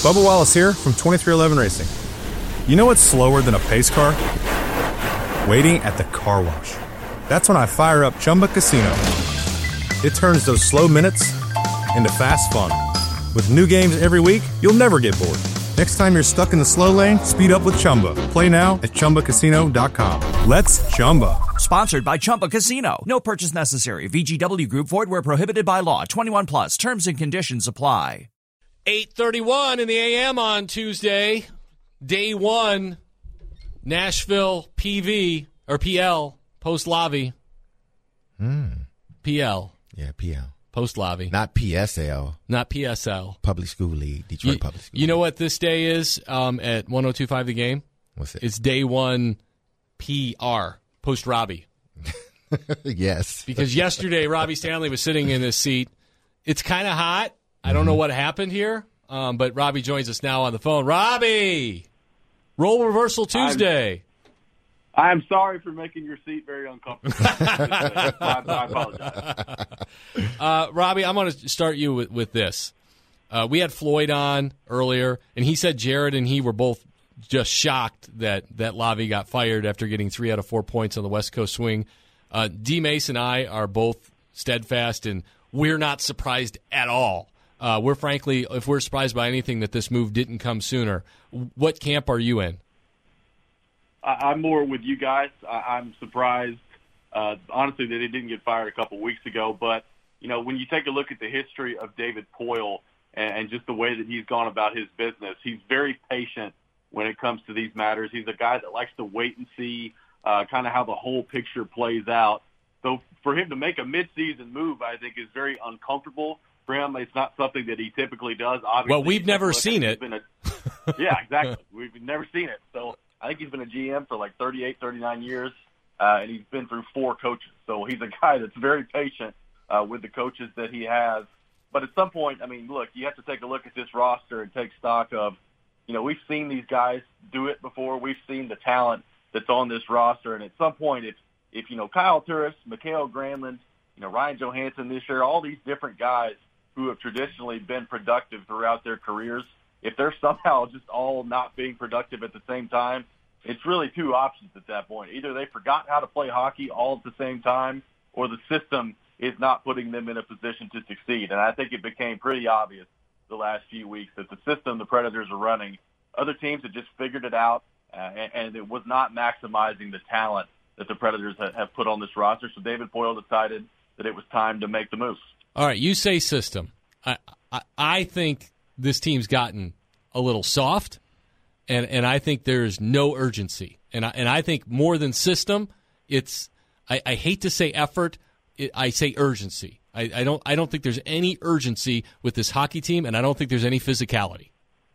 Bubba Wallace here from 2311 Racing. You know what's slower than a pace car? Waiting at the car wash. That's when I fire up Chumba Casino. It turns those slow minutes into fast fun. With new games every week, you'll never get bored. Next time you're stuck in the slow lane, speed up with Chumba. Play now at ChumbaCasino.com. Let's Chumba. Sponsored by Chumba Casino. No purchase necessary. VGW Group. Void where prohibited by law. 21 plus. Terms and conditions apply. 8:31 in the AM on Tuesday. Day one. Nashville PV or PL. Post Lavi. PL. Yeah, PL. Post Lavi. Not PSL. Not PSL. Public School League. Detroit Public School League. You know what this day is at 102.5 The Game? What's it? It's day one PR. Post Robbie. Yes. Because yesterday Robbie Stanley was sitting in his seat. It's kind of hot. I don't know what happened here, but Robbie joins us now on the phone. Robbie! Role reversal Tuesday. I'm sorry for making your seat very uncomfortable. I apologize. Robbie, I'm going to start you with this. We had Floyd on earlier, and he said Jared and he were both just shocked that Lavi got fired after getting 3 out of 4 points on the West Coast swing. D. Mace and I are both steadfast, and we're not surprised at all. We're frankly, if we're surprised by anything that this move didn't come sooner, what camp are you in? I'm more with you guys. I'm surprised, honestly, that he didn't get fired a couple weeks ago. But, you know, when you take a look at the history of David Poile and just the way that he's gone about his business, he's very patient when it comes to these matters. He's a guy that likes to wait and see kind of how the whole picture plays out. So for him to make a midseason move, I think, is very uncomfortable for him. It's not something that he typically does. Obviously, well, we've never seen it. Yeah, exactly. We've never seen it. So I think he's been a GM for like 38, 39 years, and he's been through 4 coaches. So he's a guy that's very patient with the coaches that he has. But at some point, I mean, look, you have to take a look at this roster and take stock of, you know, we've seen these guys do it before. We've seen the talent that's on this roster. And at some point, if you know, Kyle Turris, Mikael Granlund, you know, Ryan Johansson this year, all these different guys who have traditionally been productive throughout their careers, if they're somehow just all not being productive at the same time, it's really 2 options at that point. Either they forgot how to play hockey all at the same time, or the system is not putting them in a position to succeed. And I think it became pretty obvious the last few weeks that the system the Predators are running, other teams had just figured it out, and it was not maximizing the talent that the Predators have put on this roster. So David Poile decided that it was time to make the move. All right, you say system. I think this team's gotten a little soft, and I think there's no urgency. And I think more than system, it's I hate to say effort, I say urgency. I don't think there's any urgency with this hockey team, and I don't think there's any physicality.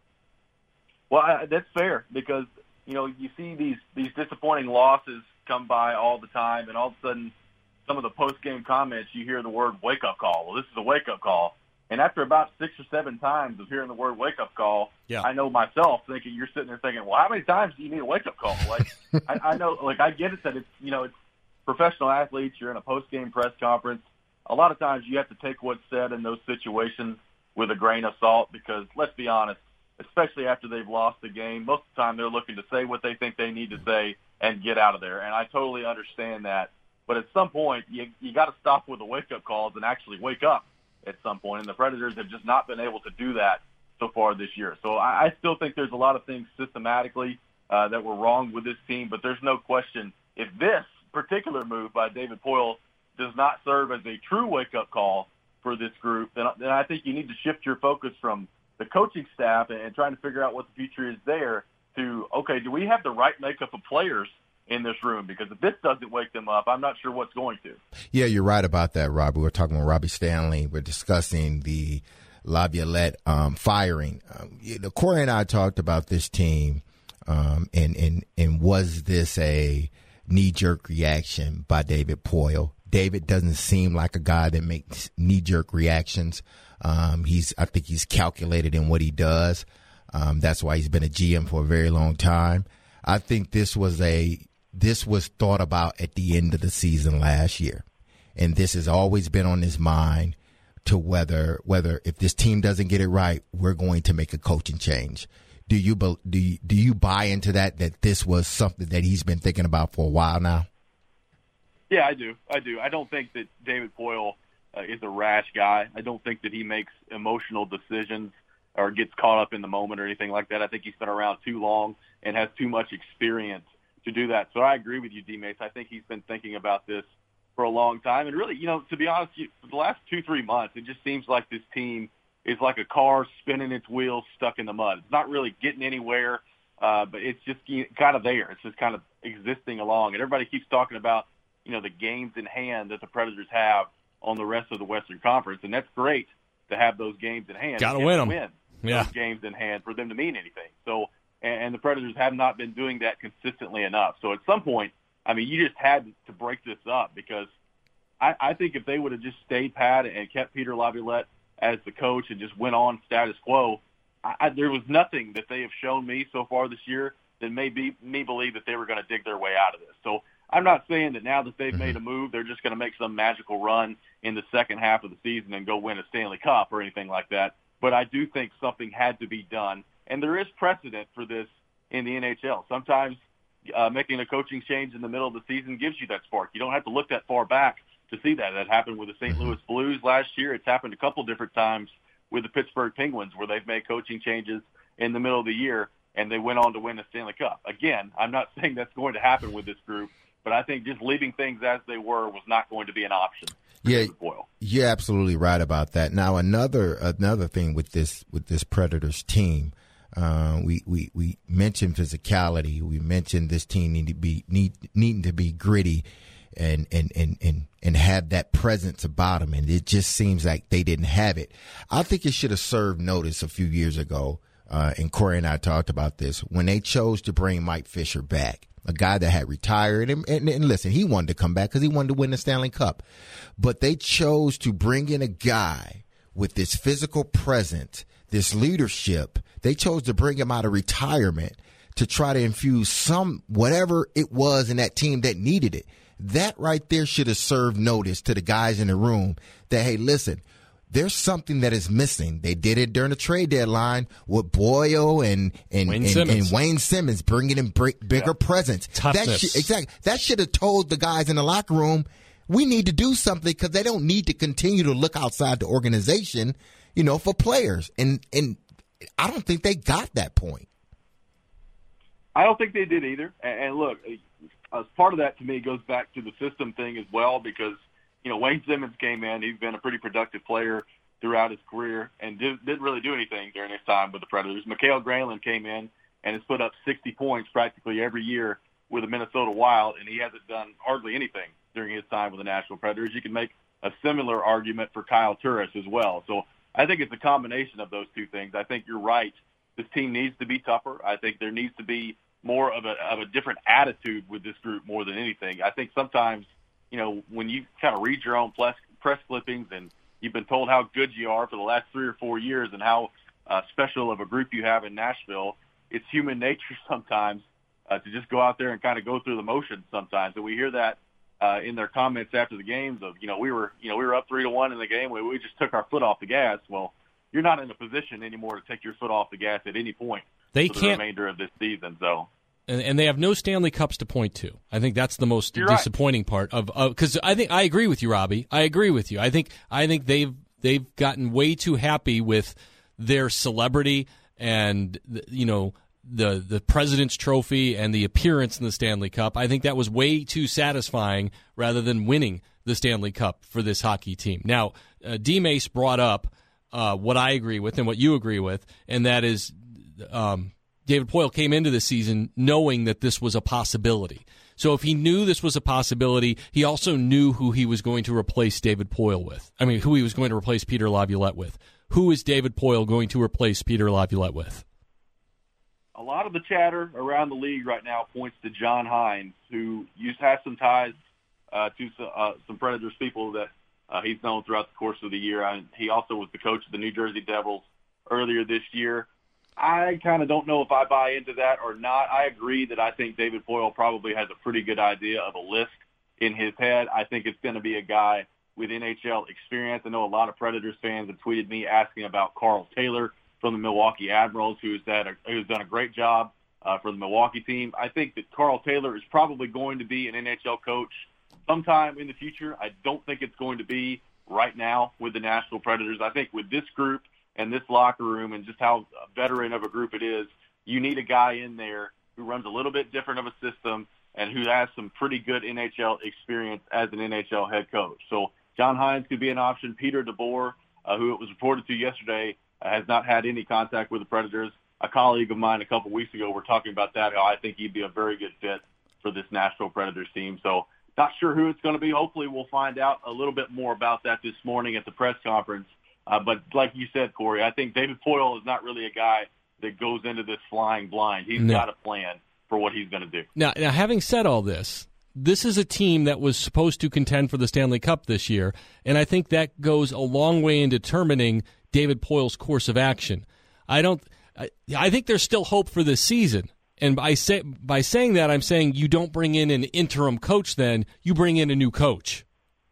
Well, that's fair because, you know, you see these disappointing losses come by all the time, and all of a sudden some of the post-game comments, you hear the word wake-up call. Well, this is a wake-up call. And after about 6 or 7 times of hearing the word wake-up call, yeah. I know myself thinking, you're sitting there thinking, well, how many times do you need a wake-up call? Like, I know, like, I get it that it's, you know, it's professional athletes. You're in a post-game press conference. A lot of times you have to take what's said in those situations with a grain of salt because, let's be honest, especially after they've lost the game, most of the time they're looking to say what they think they need to say and get out of there. And I totally understand that. But at some point, you got to stop with the wake-up calls and actually wake up at some point. And the Predators have just not been able to do that so far this year. So I still think there's a lot of things systematically that were wrong with this team. But there's no question, if this particular move by David Poile does not serve as a true wake-up call for this group, then I think you need to shift your focus from the coaching staff and trying to figure out what the future is there to, okay, do we have the right makeup of players in this room? Because if this doesn't wake them up, I'm not sure what's going to. Yeah, you're right about that, Robbie. We're talking with Robbie Stanley. We're discussing the Laviolette firing. Corey and I talked about this team, and was this a knee-jerk reaction by David Poile? David doesn't seem like a guy that makes knee-jerk reactions. I think he's calculated in what he does. That's why he's been a GM for a very long time. I think this was thought about at the end of the season last year. And this has always been on his mind to whether if this team doesn't get it right, we're going to make a coaching change. Do you buy into that this was something that he's been thinking about for a while now? Yeah, I do. I don't think that David Poile is a rash guy. I don't think that he makes emotional decisions or gets caught up in the moment or anything like that. I think he's been around too long and has too much experience to do that. So I agree with you, D-Mace. I think he's been thinking about this for a long time. And really, to be honest, for the last 2-3 months, it just seems like this team is like a car spinning its wheels stuck in the mud. It's not really getting anywhere, but it's just kind of there. It's just kind of existing along. And everybody keeps talking about, the games in hand that the Predators have on the rest of the Western Conference. And that's great to have those games in hand. Got to win them. Those games in hand for them to mean anything. So, and the Predators have not been doing that consistently enough. So at some point, you just had to break this up, because I think if they would have just stayed pat and kept Peter Laviolette as the coach and just went on status quo, there was nothing that they have shown me so far this year that made me believe that they were going to dig their way out of this. So I'm not saying that now that they've made a move, they're just going to make some magical run in the second half of the season and go win a Stanley Cup or anything like that. But I do think something had to be done, and there is precedent for this in the NHL. Sometimes making a coaching change in the middle of the season gives you that spark. You don't have to look that far back to see that. That happened with the St. Louis Blues last year. It's happened a couple different times with the Pittsburgh Penguins, where they've made coaching changes in the middle of the year, and they went on to win the Stanley Cup. Again, I'm not saying that's going to happen with this group, but I think just leaving things as they were was not going to be an option. Yeah, you're absolutely right about that. Now, another thing with this Predators team, we mentioned physicality. We mentioned this team needing to be gritty and have that presence about them, and it just seems like they didn't have it. I think it should have served notice a few years ago, and Corey and I talked about this, when they chose to bring Mike Fisher back, a guy that had retired. And listen, he wanted to come back because he wanted to win the Stanley Cup. But they chose to bring in a guy with this physical presence, this leadership. They chose to bring him out of retirement to try to infuse whatever it was in that team that needed it. That right there should have served notice to the guys in the room that, hey, listen, there's something that is missing. They did it during the trade deadline with Boyle and Wayne Simmons bringing in bigger presence. Toughness. That should have told the guys in the locker room, we need to do something, because they don't need to continue to look outside the organization, for players. And I don't think they got that point. I don't think they did either. And look, as part of that to me goes back to the system thing as well, because Wayne Simmons came in. He's been a pretty productive player throughout his career and didn't really do anything during his time with the Predators. Mikael Granlund came in and has put up 60 points practically every year with the Minnesota Wild, and he hasn't done hardly anything during his time with the Nashville Predators. You can make a similar argument for Kyle Turris as well. So I think it's a combination of those two things. I think you're right. This team needs to be tougher. I think there needs to be more of a different attitude with this group more than anything. I think sometimes, when you kind of read your own press clippings and you've been told how good you are for the last 3 or 4 years and how special of a group you have in Nashville, it's human nature sometimes to just go out there and kind of go through the motions sometimes. And we hear that in their comments after the games of, we were up 3-1 in the game. We just took our foot off the gas. Well, you're not in a position anymore to take your foot off the gas at any point for the remainder of this season. So. And they have no Stanley Cups to point to. I think that's the most disappointing part of because I agree with you, Robbie. I agree with you. I think they've gotten way too happy with their celebrity and the President's Trophy and the appearance in the Stanley Cup. I think that was way too satisfying rather than winning the Stanley Cup for this hockey team. Now, D-Mace brought up what I agree with and what you agree with, and that is David Poile came into the season knowing that this was a possibility. So if he knew this was a possibility, he also knew who he was going to replace David Poile with. I mean, who he was going to replace Peter Laviolette with. Who is David Poile going to replace Peter Laviolette with? A lot of the chatter around the league right now points to John Hines, who has some ties to some Predators people that he's known throughout the course of the year. He also was the coach of the New Jersey Devils earlier this year. I kind of don't know if I buy into that or not. I agree that I think David Poile probably has a pretty good idea of a list in his head. I think it's going to be a guy with NHL experience. I know a lot of Predators fans have tweeted me asking about Carl Taylor from the Milwaukee Admirals, who's done a great job for the Milwaukee team. I think that Carl Taylor is probably going to be an NHL coach sometime in the future. I don't think it's going to be right now with the Nashville Predators. I think with this group and this locker room and just how veteran of a group it is, you need a guy in there who runs a little bit different of a system and who has some pretty good NHL experience as an NHL head coach. So John Hynes could be an option. Peter DeBoer, who it was reported to yesterday, has not had any contact with the Predators. A colleague of mine a couple weeks ago were talking about that, how I think he'd be a very good fit for this Nashville Predators team. So not sure who it's going to be. Hopefully we'll find out a little bit more about that this morning at the press conference. But like you said, Corey, I think David Poile is not really a guy that goes into this flying blind. He's got a plan for what he's going to do. Now, having said all this, this is a team that was supposed to contend for the Stanley Cup this year, and I think that goes a long way in determining David Poile's course of action. I think there's still hope for this season, and by saying that, I'm saying you don't bring in an interim coach. Then you bring in a new coach.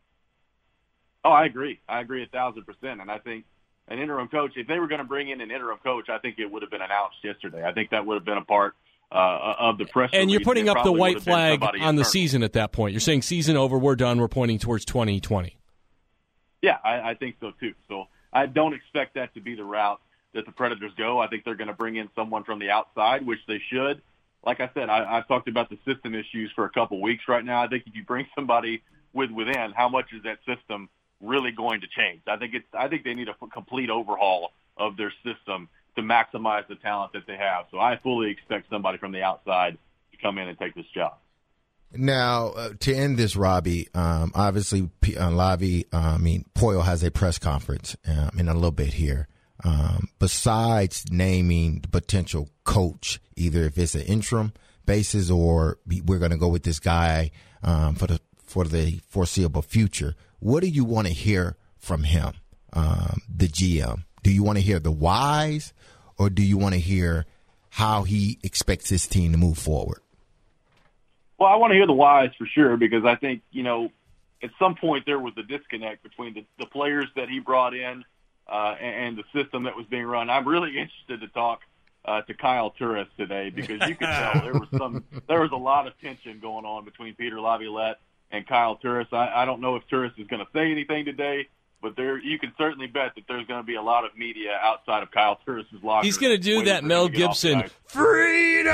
Oh, I agree. I agree 1,000%, and I think an interim coach. If they were going to bring in an interim coach, I think it would have been announced yesterday. I think that would have been a part of the press. And you're putting up the white flag on the season at that point. You're saying season over, we're done, we're pointing towards 2020. Yeah, I think so too. So I don't expect that to be the route that the Predators go. I think they're going to bring in someone from the outside, which they should. Like I said, I've talked about the system issues for a couple weeks right now. I think if you bring somebody within, how much is that system really going to change? I think they need a complete overhaul of their system to maximize the talent that they have. So I fully expect somebody from the outside to come in and take this job. Now, to end this, Robbie, obviously, Poile has a press conference in a little bit here. Besides naming the potential coach, either if it's an interim basis or we're going to go with this guy for the foreseeable future, what do you want to hear from him, the GM? Do you want to hear the whys, or do you want to hear how he expects his team to move forward? Well, I want to hear the whys for sure, because I think, at some point there was a disconnect between the players that he brought in and the system that was being run. I'm really interested to talk to Kyle Turris today, because you could tell there was a lot of tension going on between Peter Laviolette and Kyle Turris. I don't know if Turris is going to say anything today, but you can certainly bet that there's going to be a lot of media outside of Kyle Turris' locker. He's going to do that Mel Gibson freedom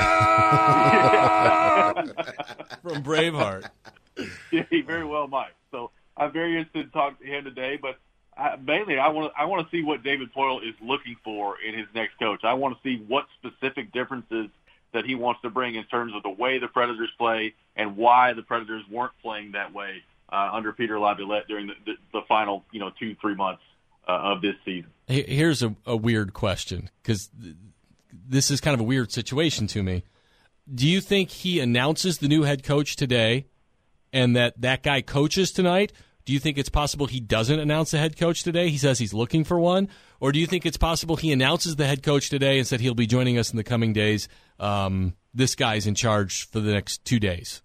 from Braveheart. Yeah, he very well might. So I'm very interested to talk to him today. But mainly, I want to see what David Poile is looking for in his next coach. I want to see what specific differences that he wants to bring in terms of the way the Predators play and why the Predators weren't playing that way under Peter Laviolette during the final 2-3 months of this season. Here's a weird question, because this is kind of a weird situation to me. Do you think he announces the new head coach today and that guy coaches tonight? Do you think it's possible he doesn't announce the head coach today? He says he's looking for one. Or do you think it's possible he announces the head coach today and said he'll be joining us in the coming days? This guy's in charge for the next 2 days.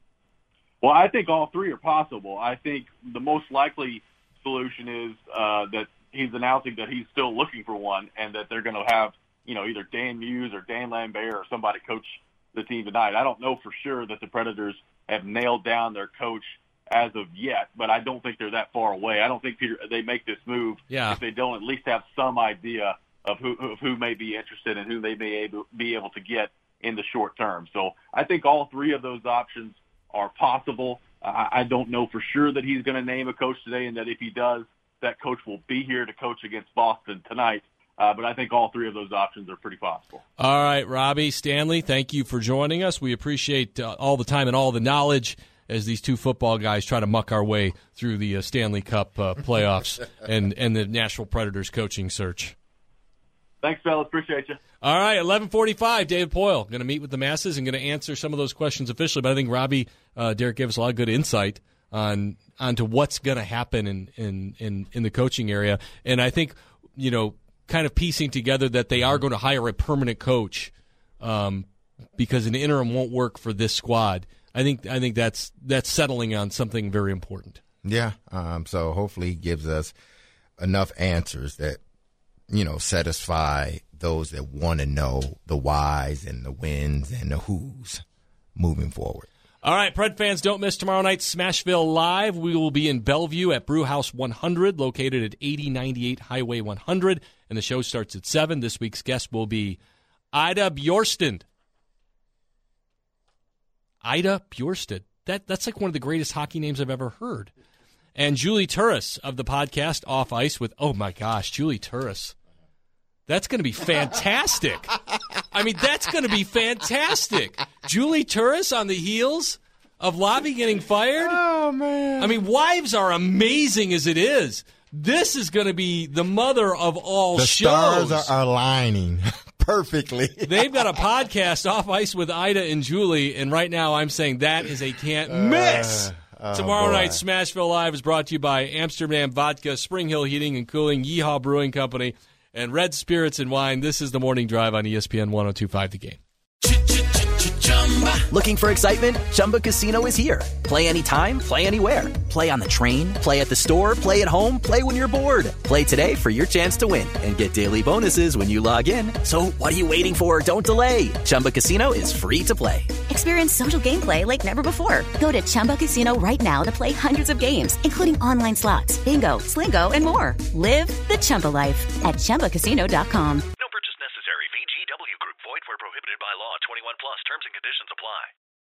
Well, I think all three are possible. I think the most likely solution is that he's announcing that he's still looking for one, and that they're going to have, either Dan Muse or Dan Lambert or somebody coach the team tonight. I don't know for sure that the Predators have nailed down their coach as of yet, but I don't think they're that far away. I don't think they make this move if they don't at least have some idea of who may be interested and who they may be able to get in the short term. So I think all three of those options are possible. I don't know for sure that he's going to name a coach today, and that if he does, that coach will be here to coach against Boston tonight. But I think all three of those options are pretty possible. All right, Robbie Stanley, thank you for joining us. We appreciate all the time and all the knowledge as these two football guys try to muck our way through the Stanley Cup playoffs and the Nashville Predators coaching search. Thanks, fellas. Appreciate you. All right, 11:45, David Poile going to meet with the masses and going to answer some of those questions officially. But I think Robbie, Derek gave us a lot of good insight onto what's going to happen in the coaching area. And I think, kind of piecing together that they are going to hire a permanent coach because an interim won't work for this squad. I think that's settling on something very important. Yeah. So hopefully he gives us enough answers that, satisfy those that want to know the whys and the whens and the whos moving forward. All right, Pred fans, don't miss tomorrow night's Smashville Live. We will be in Bellevue at Brewhouse 100, located at 8098 Highway 100, and the show starts at 7. This week's guest will be Ida Bjorstad. Ida Bjorstad. That's like one of the greatest hockey names I've ever heard. And Julie Turris of the podcast Off Ice with, oh my gosh, Julie Turris. That's going to be fantastic. I mean, that's going to be fantastic. Julie Turris on the heels of Lavi getting fired. Oh, man. I mean, wives are amazing as it is. This is going to be the mother of all shows. The stars are aligning perfectly. They've got a podcast, Off Ice with Ida and Julie, and right now I'm saying that is a can't miss. Tomorrow night, Smashville Live is brought to you by Amsterdam Vodka, Spring Hill Heating and Cooling, Yeehaw Brewing Company, and Red Spirits and Wine. This is the Morning Drive on ESPN 102.5 The Game. Looking for excitement? Chumba Casino is here. Play anytime, play anywhere. Play on the train, play at the store, play at home, play when you're bored. Play today for your chance to win and get daily bonuses when you log in. So what are you waiting for? Don't delay. Chumba Casino is free to play. Experience social gameplay like never before. Go to Chumba Casino right now to play hundreds of games, including online slots, bingo, Slingo, and more. Live the Chumba life at ChumbaCasino.com.